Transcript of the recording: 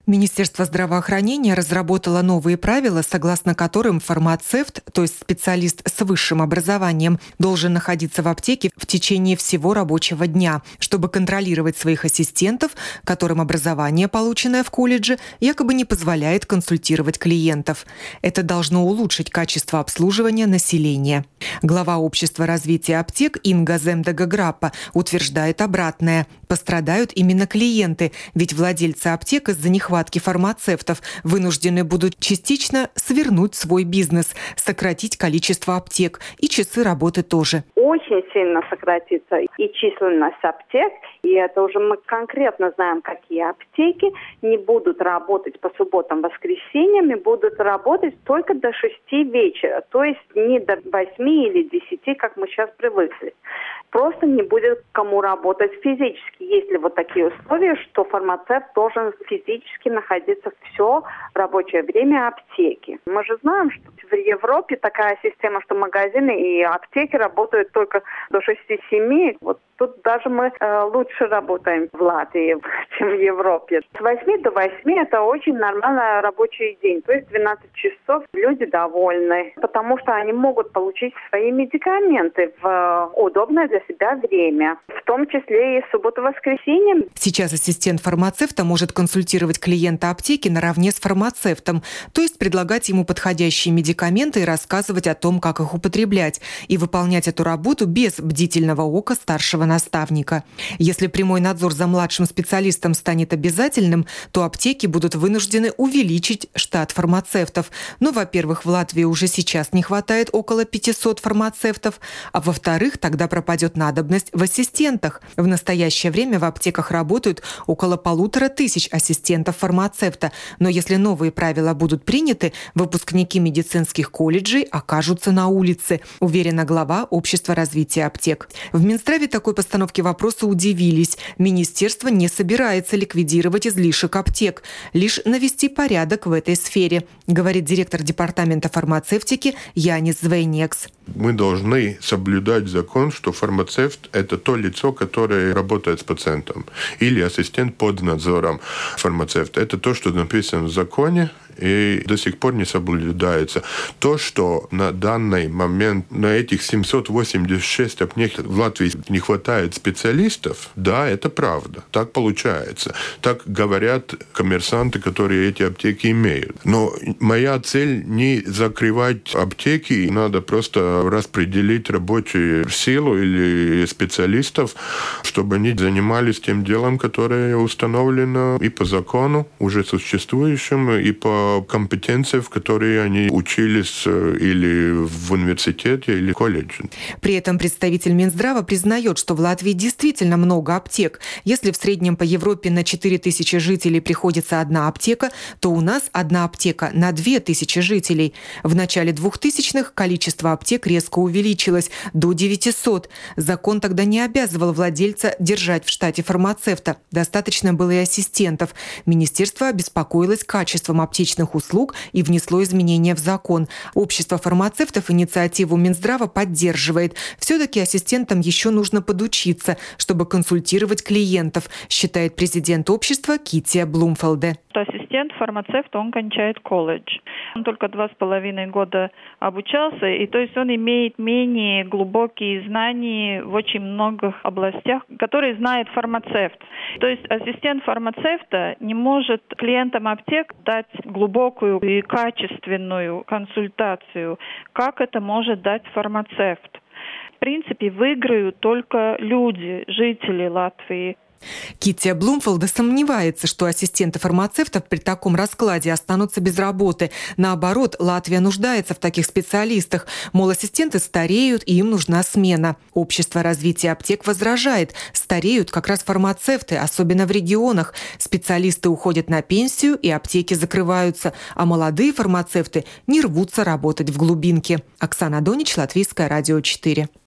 Министерство здравоохранения разработало новые правила, согласно которым фармацевт, то есть специалист с высшим образованием, должен находиться в аптеке в течение всего рабочего дня, чтобы контролировать своих ассистентов, которым образование, полученное в колледже, якобы не позволяет консультировать клиентов. Это должно улучшить качество обслуживания населения. Глава Общества развития аптек Инга Земдега-Граппа утверждает обратное. Пострадают именно клиенты, ведь владельцы аптек из-за нехватки фармацевтов вынуждены будут частично свернуть свой бизнес, сократить количество аптек и часы работы тоже. Очень сильно сократится и численность аптек, и это уже мы конкретно знаем, какие аптеки не будут работать по субботам, воскресеньям, и будут работать только до 6 вечера, то есть не до 8 или 10, как мы сейчас привыкли. Просто не будет кому работать физически. Есть ли вот такие условия, что фармацевт должен физически находиться все рабочее время аптеки. Мы же знаем, что в Европе такая система, что магазины и аптеки работают только до 6-7. Вот тут даже мы лучше работаем в Латвии, чем в Европе. С 8 до 8 это очень нормальный рабочий день. То есть 12 часов люди довольны, потому что они могут получить свои медикаменты в удобное для себя время, в том числе и в субботу-воскресенье. Сейчас ассистент фармацевта может консультировать клиента аптеки наравне с фармацевтом, то есть предлагать ему подходящие медикаменты и рассказывать о том, как их употреблять, и выполнять эту работу без бдительного ока старшего наставника. Если прямой надзор за младшим специалистом станет обязательным, то аптеки будут вынуждены увеличить штат фармацевтов. Но, во-первых, в Латвии уже сейчас не хватает около 500 фармацевтов, а во-вторых, тогда пропадет надобность в ассистентах. В настоящее время в аптеках работают около 1500 ассистентов фармацевта, но если новые правила будут приняты, выпускники медицинских колледжей окажутся на улице, уверена глава Общества развития аптек. В Минздраве такой постановке вопроса удивились. Министерство не собирается ликвидировать излишек аптек, лишь навести порядок в этой сфере, говорит директор департамента фармацевтики Янис Звейнекс. Мы должны соблюдать закон, что фармацевт – это то лицо, которое работает с пациентом, или ассистент под надзором фармацевта. Это то, что написано в законе, и до сих пор не соблюдается. То, что на данный момент на этих 786 аптек в Латвии не хватает специалистов, да, это правда. Так получается. Так говорят коммерсанты, которые эти аптеки имеют. Но моя цель не закрывать аптеки, надо просто распределить рабочую силу или специалистов, чтобы они занимались тем делом, которое установлено и по закону уже существующему, и по компетенциям, в которые они учились или в университете, или в колледже. При этом представитель Минздрава признает, что в Латвии действительно много аптек. Если в среднем по Европе на 4000 жителей приходится одна аптека, то у нас одна аптека на 2000 жителей. В начале 2000-х количество аптек резко увеличилось до 900. Закон тогда не обязывал владельца держать в штате фармацевта. Достаточно было и ассистентов. Министерство обеспокоилось качеством аптечных услуг и внесло изменения в закон. Общество фармацевтов инициативу Минздрава поддерживает. Все-таки ассистентам еще нужно подучиться, чтобы консультировать клиентов, считает президент общества Кития Блумфелде. Ассистент фармацевт, он кончает колледж. Он только 2,5 года обучался, и то есть он имеет менее глубокие знания в очень многих областях, которые знает фармацевт. То есть ассистент фармацевта не может клиентам аптек дать глубокую и качественную консультацию, как это может дать фармацевт. В принципе, выиграют только люди, жители Латвии. Кития Блумфелде сомневается, что ассистенты фармацевтов при таком раскладе останутся без работы. Наоборот, Латвия нуждается в таких специалистах. Мол, ассистенты стареют, и им нужна смена. Общество развития аптек возражает. Стареют как раз фармацевты, особенно в регионах. Специалисты уходят на пенсию, и аптеки закрываются. А молодые фармацевты не рвутся работать в глубинке. Оксана Донич, Латвийское радио 4.